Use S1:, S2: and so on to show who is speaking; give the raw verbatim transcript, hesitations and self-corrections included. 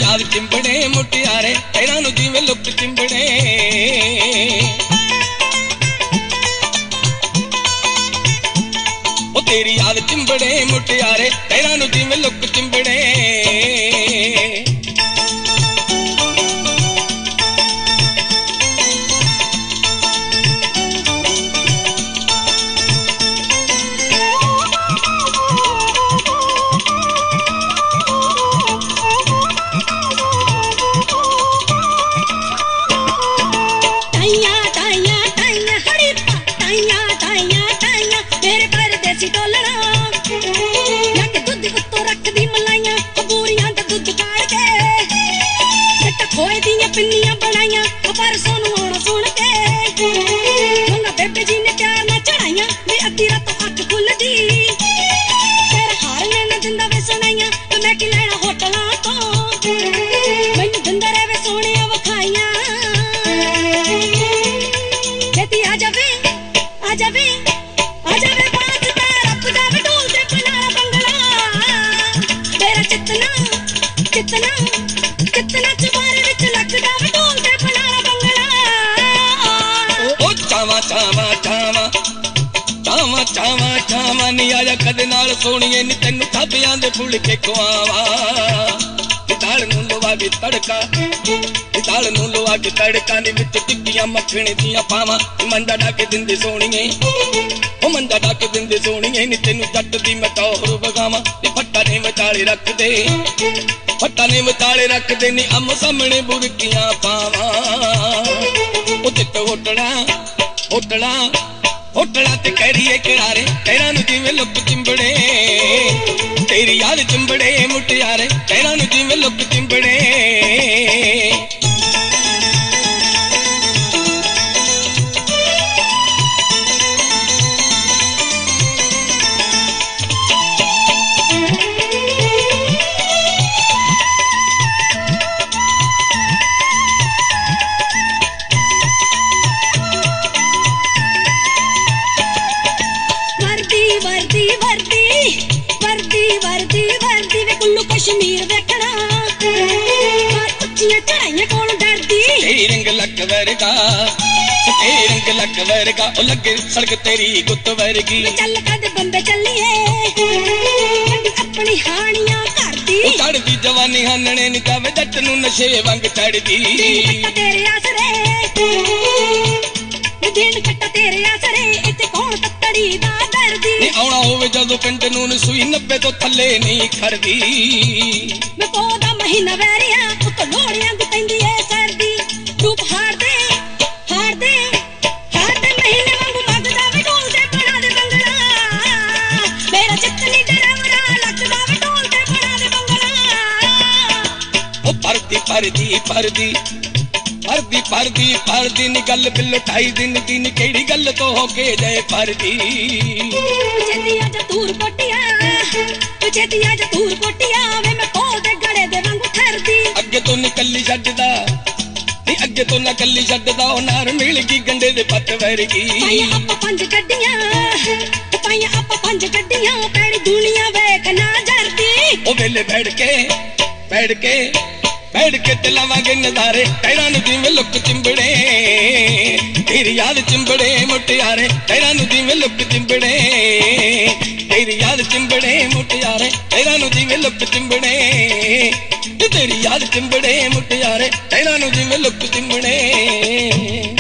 S1: याद चिंबड़े मुटियारे पैरां नूं जिवें लुक चिंबड़े ओ तेरी याद चिंबड़े मुटियारे पैरां नूं जिवें लुक चिंबड़े पिन्नियां बनाइया परसों नूं आउणा सुण के मंगा बेबे जी ने प्यार नाल चढ़ाइया वे अद्धी रात अख खुलदी तेरा हार ने ना दिंदा वे सुनाइया ते मैं की लेना होटलां तो मैनूं दिंदा रहे वे सोहणियां वखाइयां छेती आ जावे आ जावे आ जावे बात दा रब दा वे ढोल ते बनाला बंगला तेरा चितना चितना चितना चबारे विच लगदा वे ढोल ते बनाला बंगला ओ चावा चावा चावा चावा चावा चावा नी आजा कदे नाल सोहणीए नी तैनूं थाबियां दे फुल के खुआवा दाल नूं लवा के तड़का दाल नूं लवा के तड़का नी विच टिक्कियां मखणे दियां पावां मंजा डाके दिंदे सोहणीए ओ मंजा डाके दिंदे सोहणीए नी तैनूं जट दी मैं टौर वगावां नी फट्टा ने विचाले रख दे फट्टा ने विचाले रख दे नी अम सामने बुरकियां पावां ओ तिट होटड़ा होटड़ा होटड़ा ते करिए करारे पैरां नूं जिवें लुक चिंबड़े तेरी याद चिंबड़े मुटियारे पैरां नूं जिवें लुक चिंबड़े वर्दी वर्दी वर्दी वर्दी वर्दी वे कुल्लू कश्मीर देखना बात उच्चियां चढ़ाइयां कोल डरदी तेरी रंग लक वर्गा तेरी रंग लक वर्गा ओ लगे सड़क तेरी गुत्त वर्गी चल कद बंबे चलिए अपनी हानियां करदी चढ़दी जवानी हानने नी जावे जट नूं नशे वांग चढ़दी तेरे आसरे दिन कट्टा तेरे आसरे इत्ते कौन तत्तड़ी दा दर्दी नी आउणा होवे जदों पिंड नूं सूई नब्बे तो थल्ले नहीं खड़दी मैं पौधा महीना वैरिया उत्तो लोड़ियां दी पैंदी ऐ सर्दी रूप हार दे हार दे हार दे महीने वांगू मगदा वे ढोल ते बना दे बंगला मेरा चित्त नी डरावरा लगदा वे ढोल ते बना दे बंगला ओ परदी परदी परदी परदी परदी परदी नी गल बिल्लो ढाई दिन दी नी केड़ी गल तो हो के जाए परदी छेती आजा दूर कोटिया छेती आजा दूर कोटिया वे मैं कोल दे गड़े दे वांगू ठरदी अगे तो निकली छड्डदा नी अगे तो ना कल्ली छड्डदा ओ नार मिल गई गंडे दे पत्त वर्गी पाइयां आपां पंज गड्डियां पाइयां आपां पंज गड्डियां पैड़ी दुनिया वेख ना जरदी ओ वेले बैठ के बैठ के बैठ के तिलावांगे नजारे पैरां नूं जिवें लुक चिंबड़े तेरी याद चिंबड़े मुटियारे पैरां नूं जिवें लुक चिंबड़े तेरी याद चिंबड़े मुटियारे पैरां नूं जिवें लुक चिंबड़े तेरी याद चिंबड़े मुटियारे पैरां नूं जिवें लुक चिंबड़े।